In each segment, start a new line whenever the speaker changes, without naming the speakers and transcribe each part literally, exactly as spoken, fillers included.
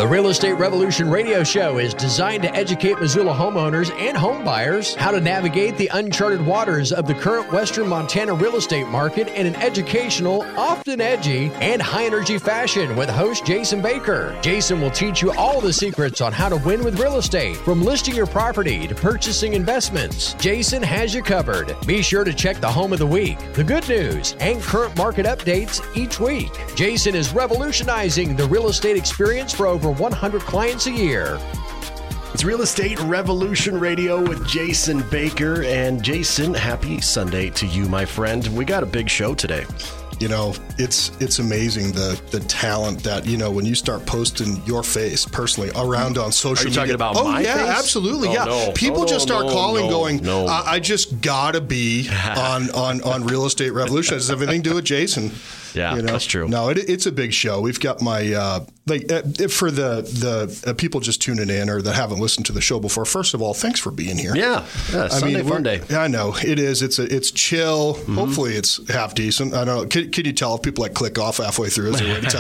The Real Estate Revolution radio show is designed to educate Missoula homeowners and home buyers how to navigate the uncharted waters of the current Western Montana real estate market in an educational, often edgy, and high-energy fashion with host Jason Baker. Jason will teach you all the secrets on how to win with real estate, from listing your property to purchasing investments. Jason has you covered. Be sure to check the home of the week, the good news, and current market updates each week. Jason is revolutionizing the real estate experience for over one hundred clients a year.
It's Real Estate Revolution Radio with Jason Baker. And Jason, happy Sunday to you, my friend. We got a big show today.
You know, it's it's amazing the the talent that, you know, when you start posting your face personally around on social media.
Are you talking about
oh,
my
yeah,
face?
absolutely.
Oh,
yeah.
no.
People
no,
just
no,
start
no,
calling
no,
going,
no.
I, I just got to be on, on, on Real Estate Revolution. Does everything to do with Jason?
Yeah,
you know?
That's true.
No, it, it's a big show. We've got my, uh, like, uh, for the, the uh, people just tuning in or that haven't listened to the show before, first of all, thanks for being here.
Yeah. yeah
I
Sunday
mean,
fun day.
I know. It is. It's a, it's chill. Mm-hmm. Hopefully it's half decent. I don't know. Can, can you tell if people like click off halfway through? Is there a way to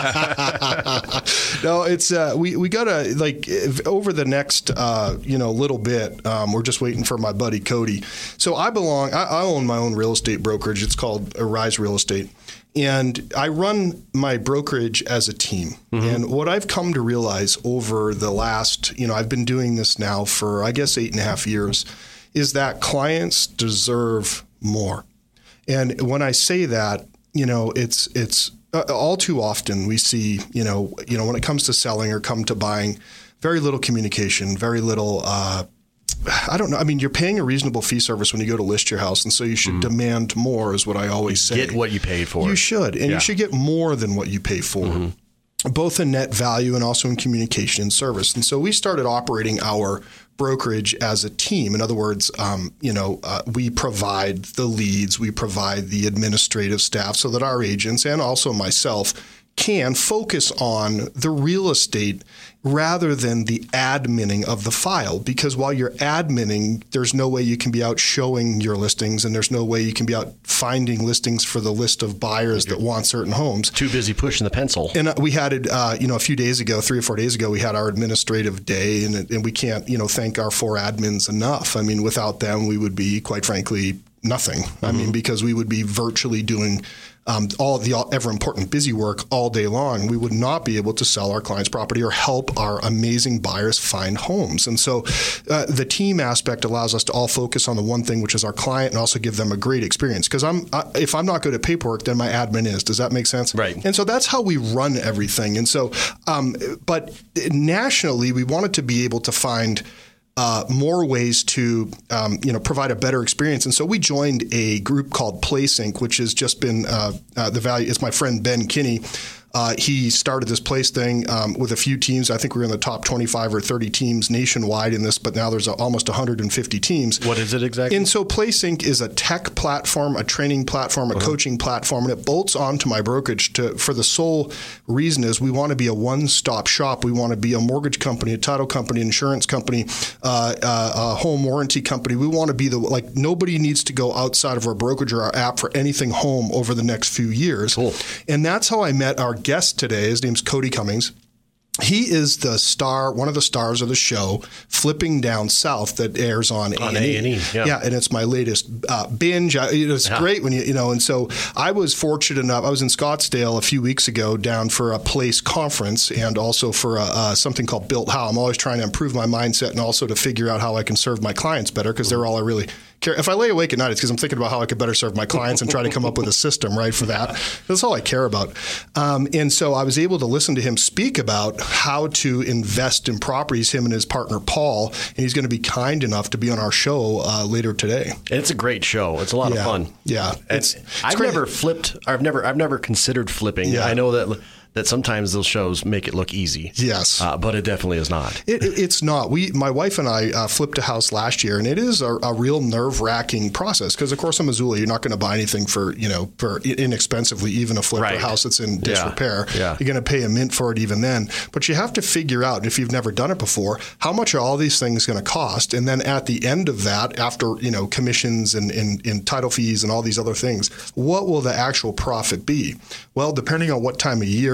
tell? No, it's, uh, we, we got to, like, if, over the next, uh, you know, little bit, um, we're just waiting for my buddy Cody. So I belong, I, I own my own real estate brokerage. It's called Arise Real Estate. And I run my brokerage as a team. Mm-hmm. And what I've come to realize over the last, you know, I've been doing this now for, I guess, eight and a half years, is that clients deserve more. And when I say that, you know, it's it's uh, all too often we see, you know, you know, when it comes to selling or come to buying, very little communication, very little uh I don't know. I mean, you're paying a reasonable fee service when you go to list your house, and so you should mm-hmm. demand more is what I always say.
Get what you paid for.
You should, and yeah. you should get more than what you pay for, mm-hmm. both in net value and also in communication and service. And so we started operating our brokerage as a team. In other words, um, you know, uh, we provide the leads, we provide the administrative staff so that our agents and also myself can focus on the real estate rather than the adminning of the file. Because while you're adminning, there's no way you can be out showing your listings, and there's no way you can be out finding listings for the list of buyers that want certain homes.
Too busy pushing the pencil.
And we had it, uh, you know, a few days ago, three or four days ago, we had our administrative day, and, and we can't, you know, thank our four admins enough. I mean, without them, we would be, quite frankly, nothing. Mm-hmm. I mean, because we would be virtually doing Um, all the ever important busy work all day long. We would not be able to sell our clients' property or help our amazing buyers find homes. And so uh, the team aspect allows us to all focus on the one thing, which is our client, and also give them a great experience. Because I'm, I, if I'm not good at paperwork, then my admin is. Does that make sense?
Right.
And so that's how we run everything. And so, um, but nationally, we wanted to be able to find Uh, more ways to, um, you know, provide a better experience. And so we joined a group called PlaceInc, which has just been uh, uh, the value. It's my friend Ben Kinney. Uh, he started this Place thing um, with a few teams. I think we were in the top twenty-five or thirty teams nationwide in this, but now there's a, almost one hundred fifty teams.
What is it exactly?
And so PlaceInc is a tech platform, a training platform, a uh-huh. coaching platform, and it bolts onto my brokerage to, for the sole reason is we want to be a one-stop shop. We want to be a mortgage company, a title company, insurance company, uh, uh, a home warranty company. We want to be the, like, nobody needs to go outside of our brokerage or our app for anything home over the next few years.
Cool.
And that's how I met our guest today. His name's Cody Cummings. He is the star, one of the stars of the show, Flipping Down South, that airs on,
on
A and E.
A and E. Yeah.
yeah, and it's my latest uh, binge. I, it's yeah. great when you, you know, and so I was fortunate enough. I was in Scottsdale a few weeks ago down for a Place conference and also for a, uh, something called Built How. I'm always trying to improve my mindset and also to figure out how I can serve my clients better because they're all I really care. If I lay awake at night, it's because I'm thinking about how I could better serve my clients and try to come up with a system, right, for that. That's all I care about. Um, and so I was able to listen to him speak about how to invest in properties, him and his partner, Paul, and he's going to be kind enough to be on our show uh, later today.
It's a great show. It's a lot
yeah.
of fun.
Yeah.
It's, it's I've
great.
never flipped. I've never, I've never considered flipping.
Yeah.
I know that that sometimes those shows make it look easy.
Yes.
Uh, but it definitely is not.
It, it, it's not. We, my wife and I uh, flipped a house last year, and it is a, a real nerve-wracking process because, of course, in Missoula, you're not going to buy anything for, you know, for inexpensively, even a flip
right.
or a house that's in disrepair.
Yeah. Yeah.
You're going to pay a mint for it even then. But you have to figure out, if you've never done it before, how much are all these things going to cost? And then at the end of that, after, you know, commissions and, and, and title fees and all these other things, what will the actual profit be? Well, depending on what time of year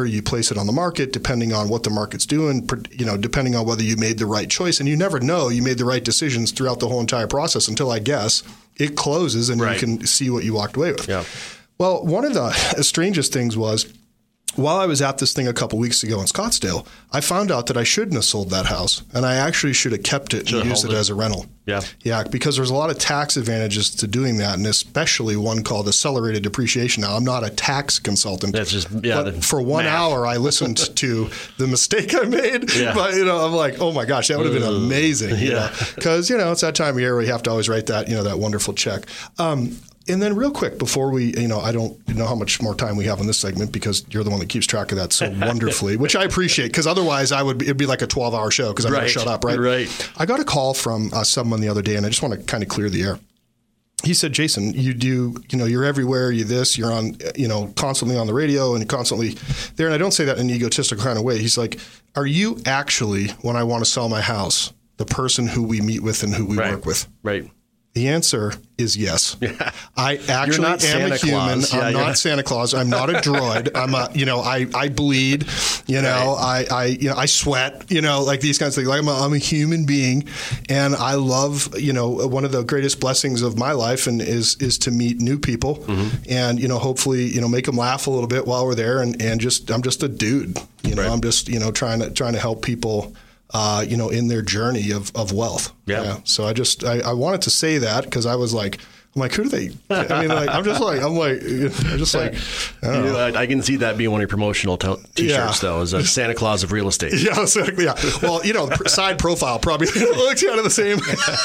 where you place it on the market, depending on what the market's doing, you know, depending on whether you made the right choice. And you never know you made the right decisions throughout the whole entire process until, I guess, it closes and right. you can see what you walked away with.
Yeah.
Well, one of the strangest things was, while I was at this thing a couple weeks ago in Scottsdale, I found out that I shouldn't have sold that house, and I actually should have kept it and used it, it as a rental.
Yeah.
Yeah, because there's a lot of tax advantages to doing that, and especially one called accelerated depreciation. Now, I'm not a tax consultant.
That's just, yeah.
But for one math. hour, I listened to the mistake I made.
Yeah.
But, you know, I'm like, oh my gosh, that would have been amazing.
Yeah.
Because, you, you know, it's that time of year where you have to always write that, you know, that wonderful check. Um, And then real quick, before we, you know, I don't know how much more time we have on this segment because you're the one that keeps track of that so wonderfully, which I appreciate because otherwise I would, it'd be like a twelve hour show because I'm
right.
going to shut up, right?
Right.
I got a call from uh, someone the other day and I just want to kind of clear the air. He said, Jason, you do, you know, you're everywhere, you this, you're on, you know, constantly on the radio and constantly there. And I don't say that in an egotistical kind of way. He's like, are you actually, when I want to sell my house, the person who we meet with and who we
right.
work with?
Right.
The answer is yes.
Yeah.
I actually am
Santa
a human.
Claus. Yeah,
I'm not
not.
Santa Claus. I'm not a droid. I'm a, you know, I, I bleed, you know, right. I, I, you know, I sweat, you know, like these kinds of things. Like I'm a, I'm a human being and I love, you know, one of the greatest blessings of my life and is, is to meet new people mm-hmm. and, you know, hopefully, you know, make them laugh a little bit while we're there. And, and just, I'm just a dude, you know, right. I'm just, you know, trying to, trying to help people. Uh, you know, in their journey of, of wealth.
Yeah.
yeah. So I just, I, I wanted to say that because I was like, I'm like, who do they, I mean, like, I'm just like, I'm like, I'm just like, I don't
you
know.
know, I, I can see that being one of your promotional t- t-shirts yeah. though, is a Santa Claus of real estate.
Yeah, exactly. Yeah. Well, you know, side profile probably looks kind of the same.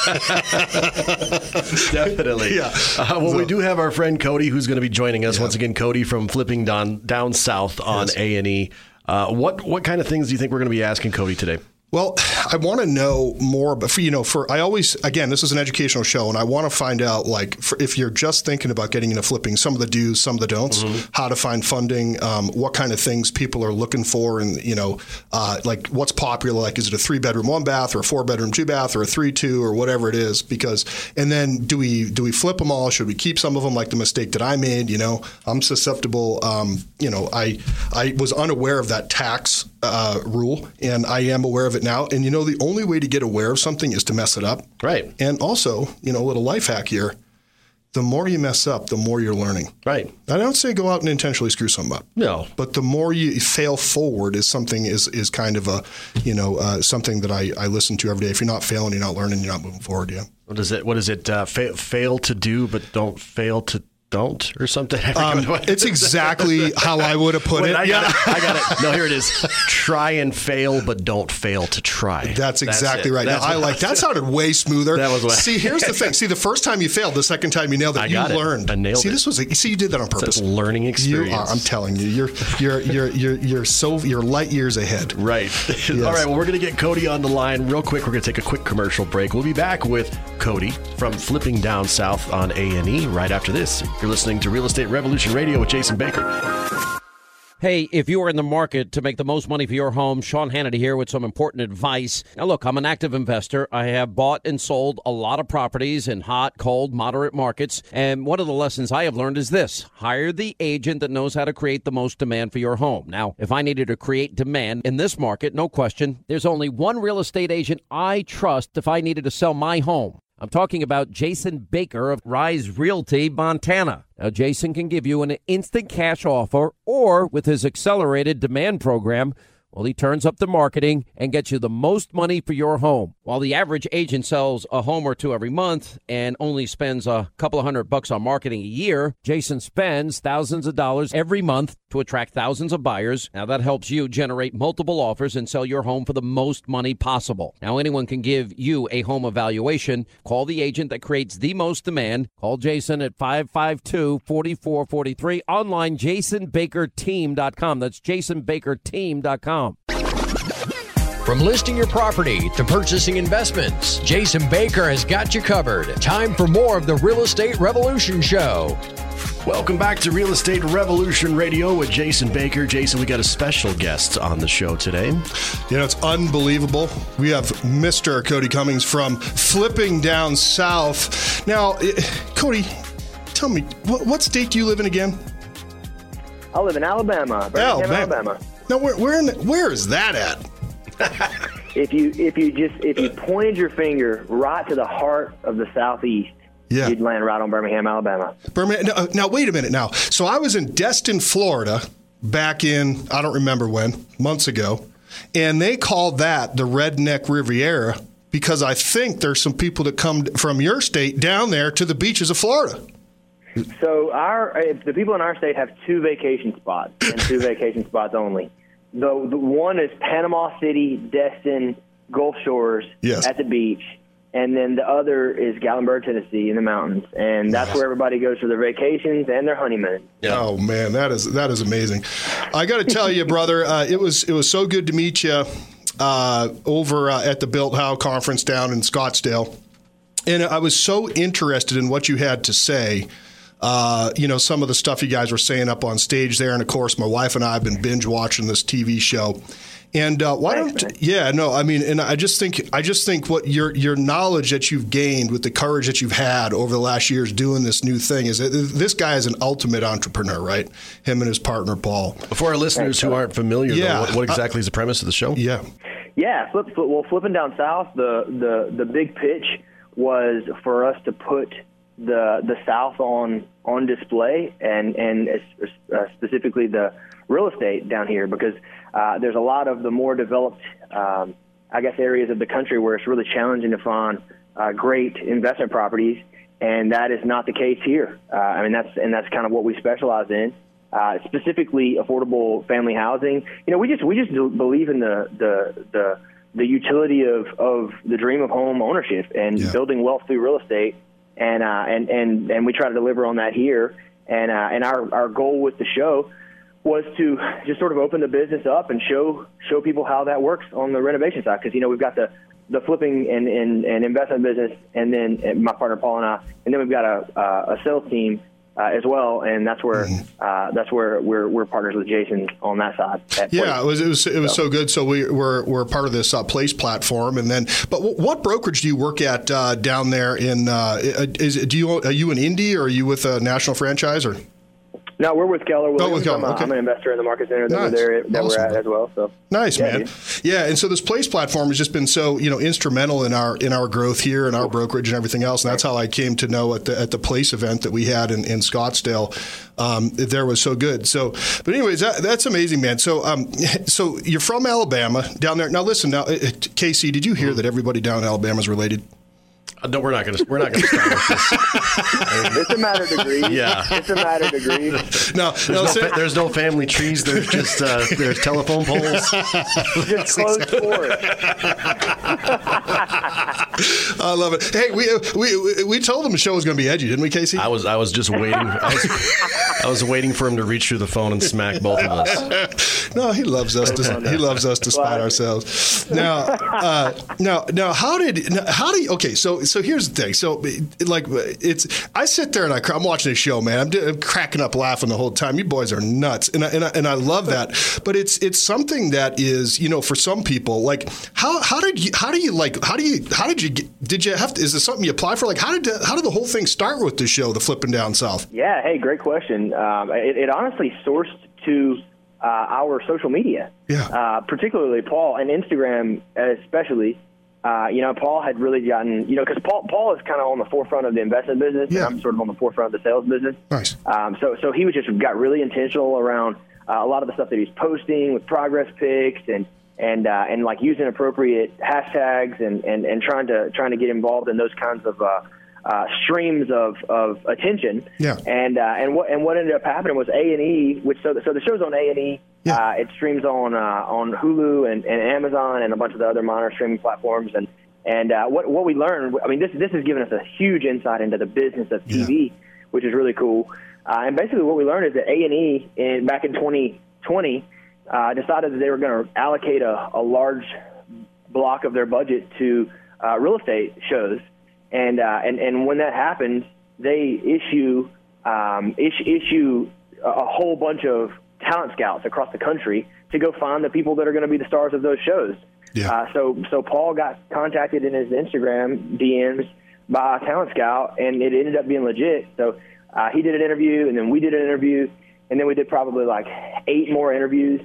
Definitely.
Yeah.
Uh, well,
so,
we do have our friend Cody who's going to be joining us.
Yeah.
Once again, Cody from Flipping Down, down South on
yes.
A and E. Uh, what, what kind of things do you think we're going to be asking Cody today?
Well, I want to know more, but for, you know, for I always, again, this is an educational show, and I want to find out, like, for, if you're just thinking about getting into flipping, some of the do's, some of the don'ts, mm-hmm. how to find funding, um, what kind of things people are looking for, and, you know, uh, like what's popular, like is it a three bedroom, one bath, or a four bedroom, two bath, or a three two, or whatever it is, because, and then do we do we flip them all? Should we keep some of them, like the mistake that I made? You know, I'm susceptible. Um, you know, I I was unaware of that tax uh, rule, and I am aware of it now. And, you know, the only way to get aware of something is to mess it up.
Right.
And also, you know, a little life hack here, the more you mess up, the more you're learning.
Right.
I don't say go out and intentionally screw something up.
No.
But the more you fail forward is something is is kind of a, you know, uh, something that I, I listen to every day. If you're not failing, you're not learning, you're not moving forward. Yeah.
What is it? What is it? Uh, fa- fail to do, but don't fail to don't or something?
Um, it's exactly how I would have put
Wait,
it.
I
yeah.
got it. I got it. No, here it is. Try and fail, but don't fail to try.
That's exactly
That's
right.
That's
now, I like that. Sounded way smoother.
That was what
See, here's the thing. See, the first time you failed, the second time you nailed it,
I
you
got it.
learned.
I nailed
see,
it.
this was a, see, you did that on purpose.
It's a learning experience.
You are, I'm telling you, you're you're you're you're you're so you're light years ahead.
Right. Yes. All right. Well, we're going to get Cody on the line real quick. We're going to take a quick commercial break. We'll be back with Cody from Flipping Down South on A and E right after this. You're listening to Real Estate Revolution Radio with Jason Baker.
Hey, if you are in the market to make the most money for your home, Sean Hannity here with some important advice. Now, look, I'm an active investor. I have bought and sold a lot of properties in hot, cold, moderate markets. And one of the lessons I have learned is this. Hire the agent that knows how to create the most demand for your home. Now, if I needed to create demand in this market, no question, there's only one real estate agent I trust if I needed to sell my home. I'm talking about Jason Baker of Rise Realty, Montana. Now, Jason can give you an instant cash offer, or with his accelerated demand program, well, he turns up the marketing and gets you the most money for your home. While the average agent sells a home or two every month and only spends a couple of hundred bucks on marketing a year, Jason spends thousands of dollars every month to attract thousands of buyers. Now, that helps you generate multiple offers and sell your home for the most money possible. Now, anyone can give you a home evaluation. Call the agent that creates the most demand. Call Jason at five five two, four four four three. Online, jason baker team dot com. That's jason baker team dot com.
From listing your property to purchasing investments, Jason Baker has got you covered. Time for more of the Real Estate Revolution Show.
Welcome back to Real Estate Revolution Radio with Jason Baker. Jason, we got a special guest on the show today.
You know, it's unbelievable. We have Mister Cody Cummings from Flipping Down South. Now, Cody, tell me, what, what state do you live in again?
I live in Alabama, Birmingham,
Alabama.
Alabama.
Now, where where, in the, where is that at?
If you if you just if you pointed your finger right to the heart of the Southeast,
yeah.
you'd land right on Birmingham, Alabama.
Birmingham. Now, now, wait a minute. Now, so I was in Destin, Florida, back in I don't remember when, months ago, and they called that the Redneck Riviera because I think there's some people that come from your state down there to the beaches of Florida.
So our the people in our state have two vacation spots and two vacation spots only. The, the one is Panama City, Destin, Gulf Shores
yes.
at the beach, and then the other is Gatlinburg, Tennessee, in the mountains, and that's yes. where everybody goes for their vacations and their honeymoon.
Yeah. Oh man, that is that is amazing. I got to tell you, brother, uh, it was it was so good to meet you uh, over uh, at the Built How conference down in Scottsdale, and I was so interested in what you had to say. Uh, you know, some of the stuff you guys were saying up on stage there. And, of course, my wife and I have been binge watching this T V show. And uh, why Thanks, don't – yeah, no, I mean, and I just think I just think what your your knowledge that you've gained with the courage that you've had over the last years doing this new thing is that this guy is an ultimate entrepreneur, right? Him and his partner, Paul.
For our listeners
Thanks,
who aren't familiar,
yeah.
though, what, what exactly is the premise of the show?
Yeah.
Yeah, flip, flip, well, flipping down south, the, the, the big pitch was for us to put – the the South on on display and and uh, specifically the real estate down here because uh, there's a lot of the more developed um, I guess areas of the country where it's really challenging to find uh, great investment properties, and that is not the case here. Uh, I mean that's and that's kind of what we specialize in, uh, specifically affordable family housing. You know, we just we just believe in the the the, the utility of, of the dream of home ownership and yeah. building wealth through real estate. And, uh, and and and we try to deliver on that here. And uh, and our, our goal with the show was to just sort of open the business up and show show people how that works on the renovation side. Because, you know, we've got the, the flipping and, and, and investment business, and then and my partner Paul and I, and then we've got a, uh, a sales team uh, as well. And that's where mm-hmm. uh, that's where we're we're partners with Jason on that side.
Yeah, it was it was it was so, so good. So we, we're we're part of this uh, Place platform, and then. But w- what brokerage do you work at uh, down there in? Uh, is do you are you an indie or are you with a national franchise or?
No, we're with Keller Williams.
Oh, with Keller.
I'm, a,
okay.
I'm an investor in the Market Center that
nice.
we're there that
awesome.
we're at as well. So
nice,
yeah,
man.
Dude.
Yeah, and so this Place platform has just been so you know instrumental in our in our growth here and our brokerage and everything else. And that's how I came to know at the at the Place event that we had in, in Scottsdale. Um, there was so good. So, but anyways, that, that's amazing, man. So, um, so you're from Alabama down there. Now, listen. Now, K C, did you hear that everybody down in Alabama is related?
Uh, no, we're not going to. We're not going to start with this.
It's a matter of degrees.
Yeah,
it's a matter of degrees.
No,
there's
no,
no, fa- there's no family trees. There's just uh, there's telephone poles.
Just closed forest.
I love it. Hey, we we we told him the show was going to be edgy, didn't we, Casey?
I was I was just waiting. I was, I was waiting for him to reach through the phone and smack both of us.
No, he loves us. To, he loves us despite ourselves. Now, uh, now, now, how did how do you? Okay, so. So here's the thing. So, like, it's I sit there and I, I'm watching a show, man. I'm, I'm cracking up, laughing the whole time. You boys are nuts, and I, and I, and I love that. But it's it's something that is, you know, for some people, like how how did you how do you like how do you how did you get, did you have to, is this something you apply for? Like how did how did the whole thing start with the show, the Flipping Down South?
Yeah. Hey, great question. Um, it, it honestly sourced to uh, our social media,
yeah,
uh, particularly Paul and Instagram, especially. Uh, you know, Paul had really gotten, you know, because Paul Paul is kind of on the forefront of the investment business,
yeah.
and I'm sort of on the forefront of the sales business.
Nice.
Um, so, so he was just got really intentional around uh, a lot of the stuff that he's posting with progress pics and and uh, and like using appropriate hashtags and, and, and trying to trying to get involved in those kinds of uh, uh, streams of, of attention.
Yeah.
And uh, and what and what ended up happening was A and E, which so the, so the show's on A and E. Yeah. Uh, it streams on uh, on Hulu and, and Amazon and a bunch of the other minor streaming platforms. And and uh, what what we learned, I mean, this this has given us a huge insight into the business of T V, yeah. which is really cool. Uh, and basically, what we learned is that A and E in back in twenty twenty uh, decided that they were going to allocate a, a large block of their budget to uh, real estate shows. And uh, and and when that happens, they issue um, issue, issue a whole bunch of talent scouts across the country to go find the people that are going to be the stars of those shows.
Yeah.
Uh, so so Paul got contacted in his Instagram D Ms by a talent scout, and it ended up being legit. So uh, he did an interview, and then we did an interview, and then we did probably like eight more interviews.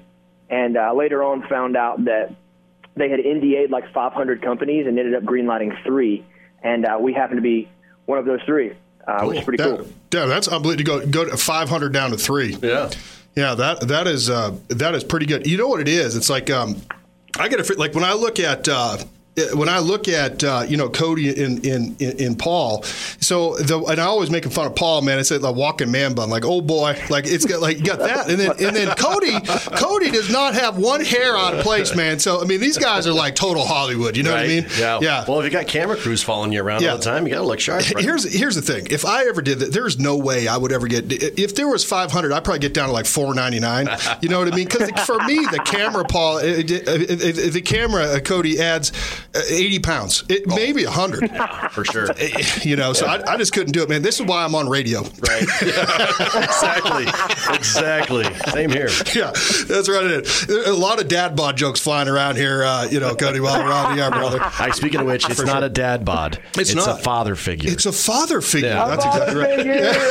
and uh, later on found out that they had N D A'd like five hundred companies and ended up greenlighting three, and uh, we happened to be one of those three, uh, cool. which is pretty
that,
cool.
Yeah, that's unbelievable to go go to five hundred down to three.
Yeah,
yeah, that that is uh, that is pretty good. You know what it is? It's like um, I get a like when I look at. Uh, When I look at uh, you know Cody in in in, in Paul, so the, and I always making fun of Paul, man. I said like walking man bun, like oh boy, like it's got like you got that, and then and then Cody Cody does not have one hair out of place, man. So I mean these guys are like total Hollywood, you know
right.
what I mean?
Yeah.
yeah.
Well, if you got camera crews following you around
yeah.
all the time, you got to look sharp. Right?
Here's here's the thing: if I ever did that, there's no way I would ever get. If there was five hundred, I'd probably get down to like four ninety-nine. You know what I mean? Because for me, the camera, Paul, it, it, it, the camera, uh, Cody adds eighty pounds. It, oh. Maybe one hundred.
For sure.
You know, so I, I just couldn't do it, man. This is why I'm on radio.
Right. Yeah. Exactly. Exactly. Same here.
Yeah, that's right. It is. A lot of dad bod jokes flying around here, uh, you know, Cody, while around the air, brother.
Right, speaking of which, it's For not sure. a dad bod.
It's,
it's
not.
a father figure.
It's a father figure.
Yeah.
That's exactly right.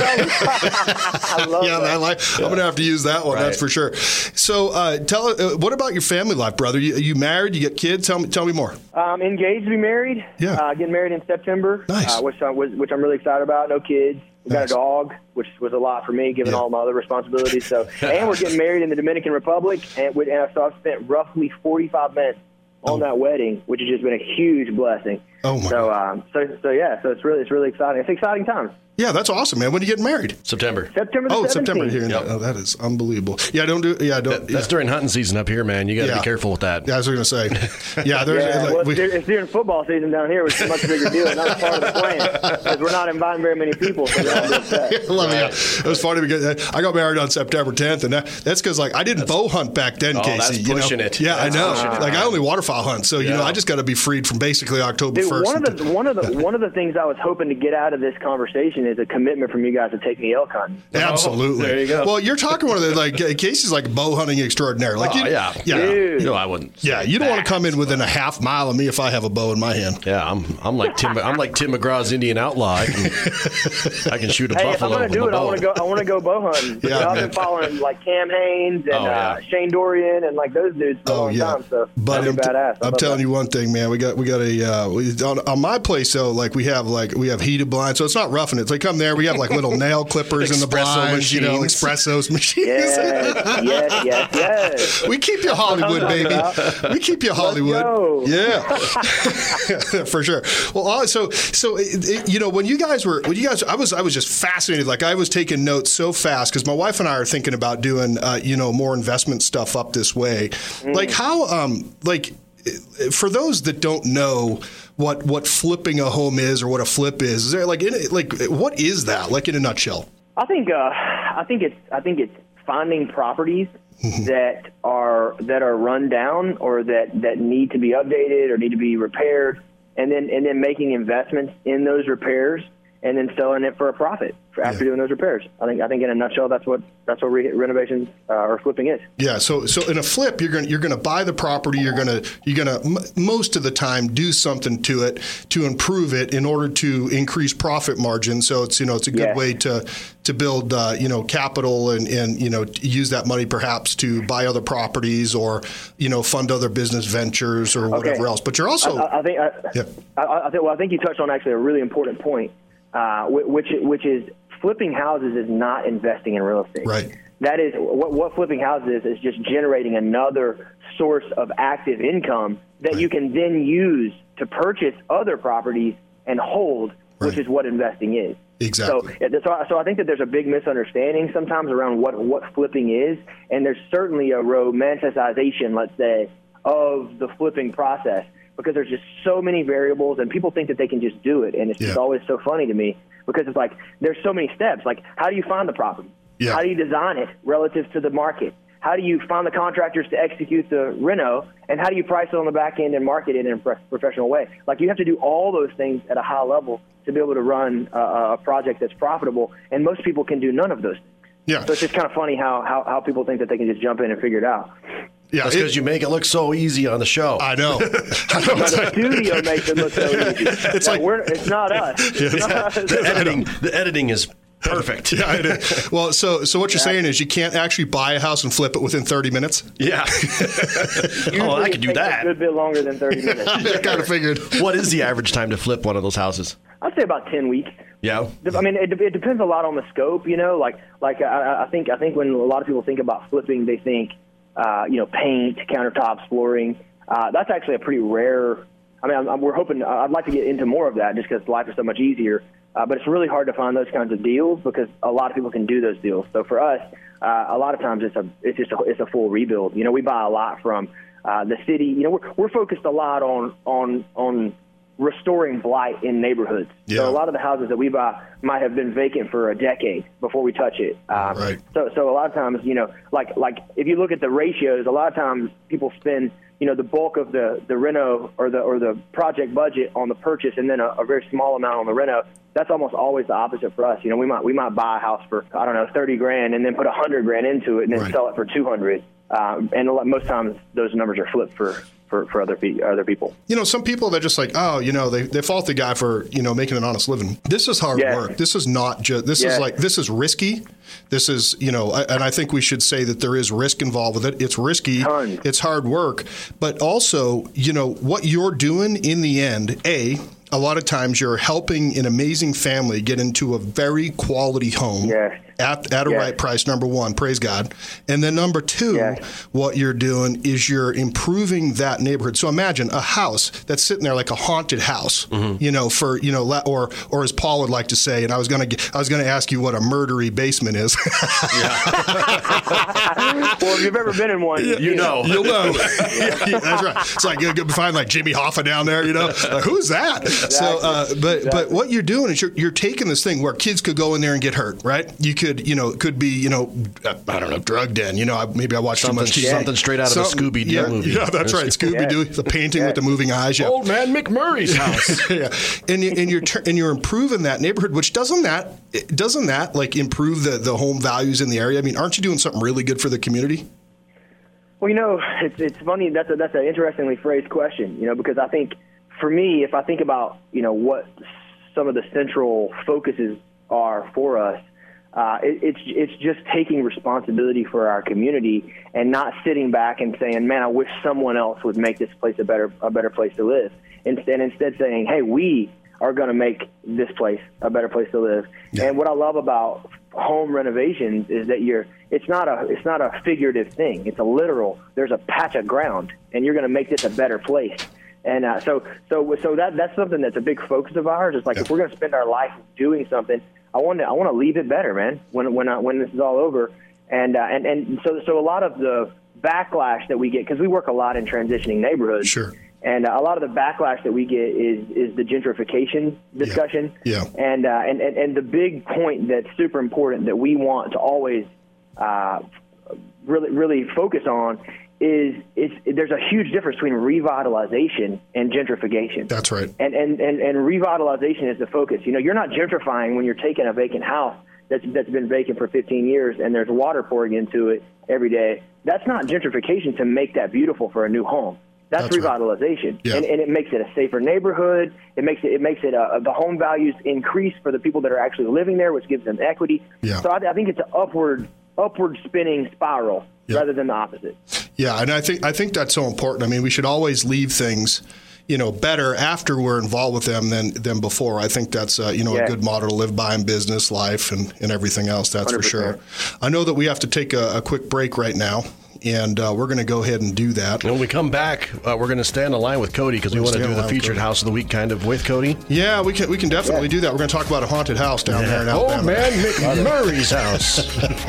I love
yeah,
that.
I like, I'm going to have to use that one. Right. That's for sure. So uh, tell uh, what about your family life, brother? You, you married? You get kids? Tell me, tell me more.
Um, engaged to be married.
Yeah.
Uh, getting married in September.
Nice.
Uh, which, I, which I'm really excited about. No kids. We got nice. a dog, which was a lot for me, given yeah. all my other responsibilities. So, and we're getting married in the Dominican Republic, and, we, and so I've spent roughly forty-five minutes on oh. that wedding, which has just been a huge blessing.
Oh my!
So, um, so, so yeah. So it's really, it's really exciting. It's exciting times.
Yeah, that's awesome, man. When are you getting married?
September.
September the
Oh,
seventeenth.
September here. Yep. Oh, that is unbelievable. Yeah, don't do. Yeah, don't.
That, that's
yeah.
during hunting season up here, man. You got to
yeah.
be careful with that.
Yeah, I was going to say. Yeah, there's.
yeah,
like,
well,
we,
it's during football season down here, which is a much bigger deal, and that's part of the plan because we're not inviting very many people. So yeah,
I love right. it. It was funny because I got married on September tenth, and that, that's because like I didn't that's, bow hunt back then,
oh,
Casey.
That's
you
pushing
know?
it.
Yeah,
that's
I know.
It.
Like I only waterfowl hunt, so you
yeah.
know I just got to be freed from basically October
Dude,
first.
One of the one of the one of the things I was hoping to get out of this conversation is a commitment from you guys to take me elk hunting.
Absolutely.
Oh, there you go.
Well, you're talking one of the like Casey's like bow hunting extraordinaire. Like,
oh,
you,
yeah,
yeah.
Dude.
No, I wouldn't.
Yeah, you don't want to come in within a half mile of me if I have a bow in my hand.
Yeah, I'm I'm like Tim I'm like Tim McGraw's Indian Outlaw. I can, I can shoot a
hey,
buffalo.
If I'm gonna do it,
bow.
I want to go. I want to go bow hunting.
Yeah,
I've
man.
been following like Cam Haynes and
Oh, yeah.
uh, Shane Dorian and like those dudes for a
Oh
long
yeah,
time. So
but
that'd
I'm,
be
t-
badass. I
I'm
love
telling
that.
you one thing, man. We got we got a uh, we, on, on my place though. Like we have like we have heated blinds, so it's not roughing it. They come there. We have like little nail clippers in the
Espresso
blinds, you know,
machines.
espressos machines.
Yes, yes, yes, yes.
We keep you Hollywood, baby. We keep you Hollywood.
go.
Yeah, for sure. Well, uh, so so it, it, you know when you guys were when you guys I was I was just fascinated. Like I was taking notes so fast because my wife and I are thinking about doing uh, you know more investment stuff up this way. Mm. Like how um like for those that don't know what what flipping a home is or what a flip is, is there like in, like what is that like in a nutshell?
I think uh, I think it's I think it's finding properties that are that are run down or that, that need to be updated or need to be repaired, and then and then making investments in those repairs and then selling it for a profit for after yeah. doing those repairs. I think I think in a nutshell that's what that's what re- renovations uh, or flipping is.
Yeah. So so in a flip, you're gonna you're gonna buy the property. You're gonna you're gonna m- most of the time do something to it to improve it in order to increase profit margin. So it's you know it's a good
yes.
way to to build uh, you know capital and and you know use that money perhaps to buy other properties or you know fund other business ventures or whatever
okay.
else. But you're also
I, I think I,
yeah.
I, I think well I think you touched on actually a really important point, uh, which which is. Flipping houses is not investing in real estate.
Right.
That is what, what flipping houses is, is just generating another source of active income that
right.
you can then use to purchase other properties and hold,
right.
which is what investing is.
Exactly.
So, so, so I think that there's a big misunderstanding sometimes around what, what flipping is, and there's certainly a romanticization, let's say, of the flipping process because there's just so many variables, and people think that they can just do it, and it's
yeah.
just always so funny to me. Because it's like there's so many steps. Like, how do you find the property?
Yeah.
How do you design it relative to the market? How do you find the contractors to execute the reno? And how do you price it on the back end and market it in a pro- professional way? Like, you have to do all those things at a high level to be able to run a, a project that's profitable. And most people can do none of those things.
Yeah.
So it's just kind of funny how, how, how people think that they can just jump in and figure it out.
Yeah,
that's because you make it look so easy on the show.
I know. I know.
The studio makes it look so easy.
It's like,
like we're, it's not us.
Yeah,
It's not us.
the editing, the editing is Perfect.
Yeah, it is. Well, so so what you're saying is you can't actually buy a house and flip it within thirty minutes?
Yeah. Oh, I could do that.
A good bit longer than thirty minutes.
I kind of figured.
What is the average time to flip one of those houses?
I'd say about ten weeks.
Yeah.
I mean, it, it depends a lot on the scope, you know. Like, like I, I think I think when a lot of people think about flipping, they think, uh, you know, paint, countertops, flooring. Uh, that's actually a pretty rare. I mean, I'm, I'm, we're hoping. I'd like to get into more of that just because life is so much easier. Uh, but it's really hard to find those kinds of deals because a lot of people can do those deals. So for us, uh, a lot of times it's a it's just a, it's a full rebuild. You know, we buy a lot from uh, the city. You know, we're we're focused a lot on on on restoring blight in neighborhoods.
Yeah.
So a lot of the houses that we buy might have been vacant for a decade before we touch it. Um,
Right.
So so a lot of times, you know, like like if you look at the ratios, a lot of times people spend, you know, the bulk of the, the reno or the or the project budget on the purchase and then a, a very small amount on the reno. That's almost always the opposite for us. You know, we might we might buy a house for, I don't know, thirty grand and then put a hundred grand into it and then
Right.
sell it for two hundred. Um, and a lot, most times those numbers are flipped for, for, for other pe- other people.
You know, some people, they're just like, oh, you know, they, they fault the guy for, you know, making an honest living. This is hard
Yeah.
work. This is not just, this
Yeah.
is like, this is risky. This is, you know, and I think we should say that there is risk involved with it. It's risky.
Tons.
It's hard work. But also, you know, what you're doing in the end, A, a lot of times you're helping an amazing family get into a very quality home.
Yes.
At, at a
Yes.
right price, number one, praise God. And then number two,
Yes.
what you're doing is you're improving that neighborhood. So imagine a house that's sitting there like a haunted house, you know, for, you know, la- or or as Paul would like to say, and I was going to I was going to ask you what a murdery basement is.
Well, if you've ever been in one, you,
You know.
You'll know. Yeah, that's right. It's like you'll find like Jimmy Hoffa down there, you know, like, who's that? So, uh, but but what you're doing is you're, you're taking this thing where kids could go in there and get hurt, right? You could Could, you know, it could be, you know, I don't know, drug den. You know, I, maybe I watched
Something,
too much T V.
something straight out of a
Something-
Scooby-Doo
yeah,
movie.
Yeah, that's right. Scooby-Doo, the painting with the moving eyes. Yeah.
Old Man McMurray's house.
yeah, and you, and you're tur- and you're improving that neighborhood, which doesn't that doesn't that like improve the, the home values in the area? I mean, aren't you doing something really good for the community?
Well, you know, it's it's funny. That's a, that's an interestingly phrased question. You know, because I think for me, if I think about, you know, what some of the central focuses are for us, uh, it, it's it's just taking responsibility for our community and not sitting back and saying, "Man, I wish someone else would make this place a better a better place to live." Instead, instead saying, "Hey, we are going to make this place a better place to live."
Yeah.
And what I love about home renovations is that you're it's not a it's not a figurative thing. It's a literal. There's a patch of ground, and you're going to make this a better place. And uh, so so so that that's something that's a big focus of ours. It's like,
Yeah.
if we're going to spend our life doing something, I want to I want to leave it better, man. When when I, when this is all over, and uh, and and so so a lot of the backlash that we get, because we work a lot in transitioning neighborhoods.
Sure.
And uh, a lot of the backlash that we get is is the gentrification discussion.
Yeah.
And, uh, and and and the big point that's super important that we want to always uh, really really focus on is it's there's a huge difference between revitalization and gentrification.
That's right.
And and and and revitalization is the focus. You know, you're not gentrifying when you're taking a vacant house that's that's been vacant for fifteen years and there's water pouring into it every day. That's not gentrification to make that beautiful for a new home. That's,
That's right.
revitalization,
Yeah.
and, and it makes it a safer neighborhood. It makes it it makes it uh, the home values increase for the people that are actually living there, which gives them equity.
Yeah.
So I, I think it's an upward upward spinning spiral
Yeah.
rather than the opposite.
Yeah, and I think I think that's so important. I mean, we should always leave things, you know, better after we're involved with them than than before. I think that's uh, you know
Yeah.
a good motto to live by in business, life, and, and everything else. That's
one hundred
for
percent.
sure. I know that we have to take a, a quick break right now, and uh, we're going to go ahead and do that.
When we come back, uh, we're going to stay on the line with Cody because we
We'll
want to
stay on
do
the
the
line with
featured
Cody.
house of the week kind of with Cody.
Yeah, we can we can definitely do that. We're going to talk about a haunted house down there in Alabama.
Old Man McMurray's house.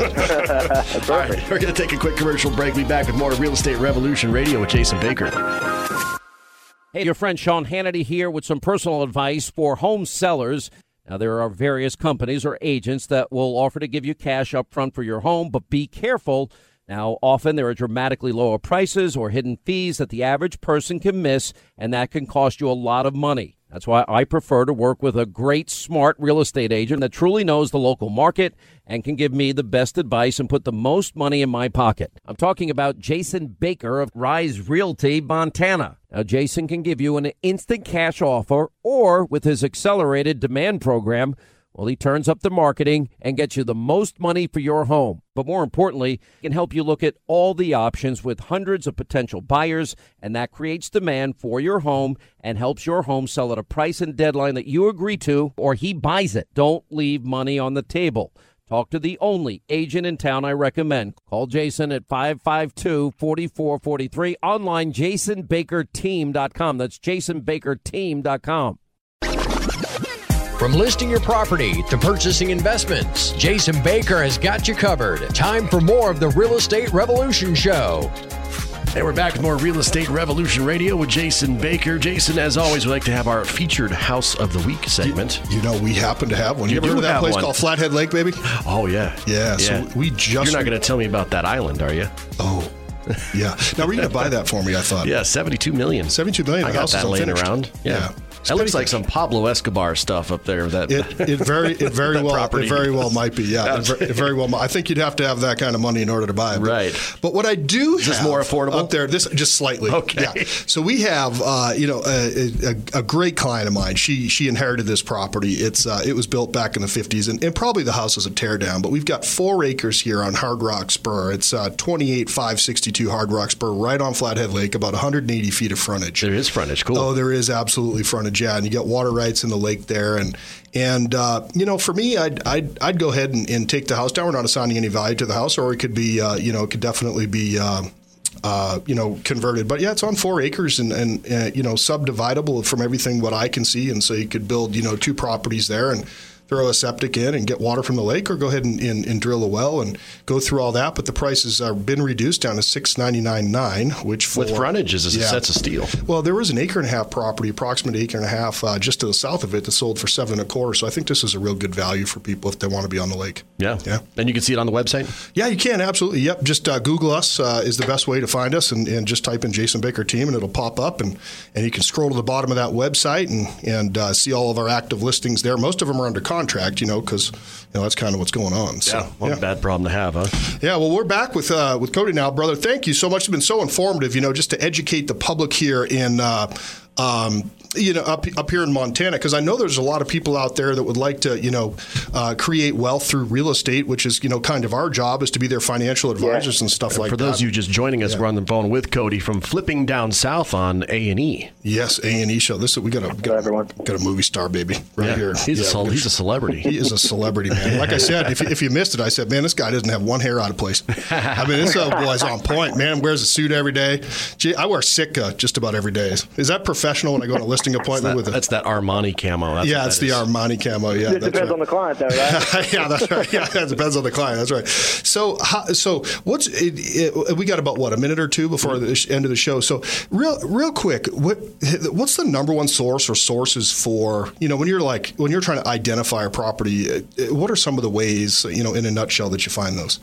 All right, we're going to take a quick commercial break. Be back with more Real Estate Revolution Radio with Jason Baker.
Hey, your friend Sean Hannity here with some personal advice for home sellers. Now, there are various companies or agents that will offer to give you cash up front for your home, but be careful. Now, often there are dramatically lower prices or hidden fees that the average person can miss, and that can cost you a lot of money. That's why I prefer to work with a great, smart real estate agent that truly knows the local market and can give me the best advice and put the most money in my pocket. I'm talking about Jason Baker of Rise Realty, Montana. Now, Jason can give you an instant cash offer, or with his accelerated demand program, Well, he turns up the marketing and gets you the most money for your home. But more importantly, he can help you look at all the options with hundreds of potential buyers, and that creates demand for your home and helps your home sell at a price and deadline that you agree to, or he buys it. Don't leave money on the table. Talk to the only agent in town I recommend. Call Jason at five five two, four four four three. Online, jason baker team dot com. That's jason baker team dot com.
From listing your property to purchasing investments, Jason Baker has got you covered. Time for more of the Real Estate Revolution Show.
Hey, we're back with more Real Estate Revolution Radio with Jason Baker. Jason, as always, we like to have our featured House of the Week segment.
You, you know, we happen to have one. You,
You
ever heard of that
have
place
one.
called Flathead Lake, baby?
Oh, yeah.
Yeah, so we just...
You're not going to tell me about that island, are you?
Oh, yeah. Now, we're going to buy that for me, I thought.
Yeah, seventy-two million dollars.
seventy-two million
I
dollars.
got
The house
that
is
laying
unfinished.
around. Yeah.
Yeah.
That looks like some Pablo Escobar stuff up there. That
It, it very, it very
that
well,
property.
it very well might be. Yeah, it, ver- it very well. Might. I think you'd have to have that kind of money in order to buy it. But,
Right.
But what I do
Is this
have
more affordable?
up there? This just slightly.
Okay.
Yeah. So we have, uh, you know, a, a, a great client of mine. She she inherited this property. It's uh, it was built back in the fifties, and, and probably the house is a tear down. But we've got four acres here on Hard Rock Spur. It's uh, twenty-eight five sixty-two Hard Rock Spur, right on Flathead Lake, about one hundred eighty feet of frontage.
there is frontage. Cool.
Oh, there is absolutely frontage, yeah, and you got water rights in the lake there, and and uh, you know, for me, I'd I'd, I'd go ahead and, and take the house down. We're not assigning any value to the house, or it could be, uh, you know, it could definitely be, uh, uh, you know, converted. But yeah, it's on four acres and and uh, you know, subdividable from everything what I can see, and so you could build, you know, two properties there and throw a septic in and get water from the lake, or go ahead and, and, and drill a well and go through all that. But the prices have been reduced down to six ninety-nine nine, which for,
With frontage is a
yeah.
sets of steel.
Well, there was an acre and a half property, approximately acre and a half, uh, just to the south of it, that sold for seven and a quarter. So I think this is a real good value for people if they want to be on the lake.
Yeah.
Yeah.
And you can see it on the website?
Yeah, you can, absolutely. Yep, just uh, Google us uh, is the best way to find us, and, and just type in Jason Baker Team, and it'll pop up, and, and you can scroll to the bottom of that website and, and uh, see all of our active listings there. Most of them are under contract, you know, because you know, that's kind of what's going on. So,
Yeah. What a bad problem to have, huh?
Yeah, well, we're back with uh, with Cody now, brother. Thank you so much. It's been so informative, you know, just to educate the public here in, uh, um, you know, up up here in Montana, because I know there's a lot of people out there that would like to, you know, uh, create wealth through real estate, which is, you know, kind of our job, is to be their financial advisors and stuff like
For
that.
those of you just joining us, we're on the phone with Cody from Flipping Down South on A and E.
Yes, A and E show. This is, we got a got,
everyone.
got a movie star baby right
Yeah.
here.
He's, a
Yeah,
cel- he's a celebrity.
He is a celebrity, man. Like I said, if, if you missed it, I said, man, this guy doesn't have one hair out of place. I mean, this uh, boy's on point, man. Wears a suit every day. Gee, I wear Sitka just about every day. Is that professional when I go on a listing appointment
That-
with a
that's that Armani camo. That's
yeah,
what
it's
that
the
is.
Armani camo. Yeah,
It
that's
depends
right.
on the client, though, right?
yeah, that's right. Yeah, it depends on the client. That's right. So, how, so what's it, it, we got about what a minute or two before the sh- end of the show. So, real, real quick, what what's the number one source or sources for, you know, when you're like when you're trying to identify a property? uh, What are some of the ways, you know, in a nutshell, that you find those?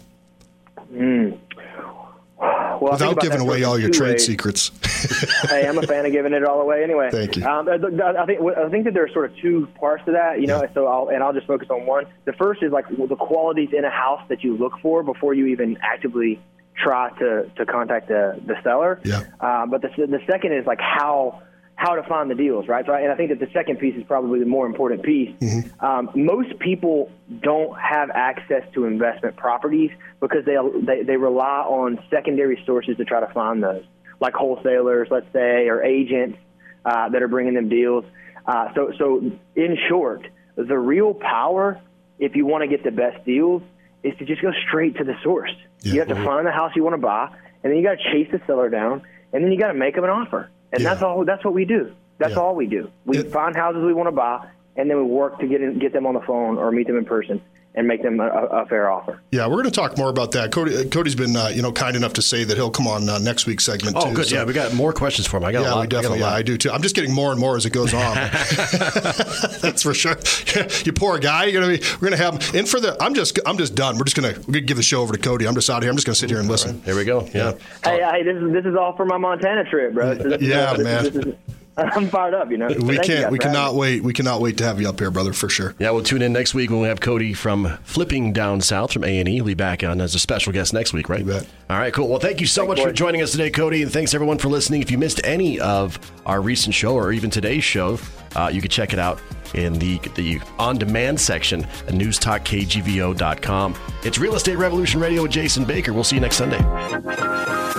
Mm. Well, I think
Without
about
giving
that
away
sort of
all your
two
trade
ways.
secrets.
Hey, I'm a fan of giving it all away anyway.
Thank you.
Um, I I think I think that there are sort of two parts to that, you know.
Yeah.
So I'll and I'll just focus on one. The first is like the qualities in a house that you look for before you even actively try to, to contact the the seller.
Yeah.
Uh, but the the second is like how how to find the deals, right? So I, and I think that the second piece is probably the more important piece.
Mm-hmm.
Um, most people don't have access to investment properties because they, they they rely on secondary sources to try to find those, like wholesalers, let's say, or agents uh, that are bringing them deals. Uh, so, so in short, the real power, if you want to get the best deals, is to just go straight to the source.
Yeah.
You have to
Mhm.
find the house you want to buy, and then you got to chase the seller down, and then you got to make them an offer. And
Yeah.
that's all. That's what we do. That's
Yeah.
all we do. We
It-
find houses we want to buy, and then we work to get in, get them on the phone or meet them in person and make them a, a fair offer.
Yeah, we're going to talk more about that. Cody, uh, Cody's been, uh, you know, kind enough to say that he'll come on uh, next week's segment.
Oh,
too,
good.
so-
Yeah, we got more questions for him. I got a
Yeah,
lot.
we definitely.
I got a
Yeah,
lot.
I do too. I'm just getting more and more as it goes on. That's for sure. You poor guy. You're gonna be. We're gonna have him in for the. I'm just. I'm just done. We're just gonna. We're gonna give the show over to Cody. I'm just out here. I'm just gonna sit here and listen.
Here we go. Yeah.
Hey, hey, this is this is all for my Montana trip, bro. So this is-
Yeah,
this is-
man.
This is, I'm fired up, you know.
We
Thank
can't. We
for having
cannot
me.
wait. We cannot wait to have you up here, brother, for sure.
Yeah, we'll tune in next week when we have Cody from Flipping Down South from A and E. He'll be back on as a special guest next week, right?
You bet.
All right, cool. Well, thank you so
Thanks,
much for
boys.
joining us today, Cody, and thanks everyone for listening. If you missed any of our recent show or even today's show, uh, you can check it out in the the on-demand section at news talk k g v o dot com. It's Real Estate Revolution Radio with Jason Baker. We'll see you next Sunday.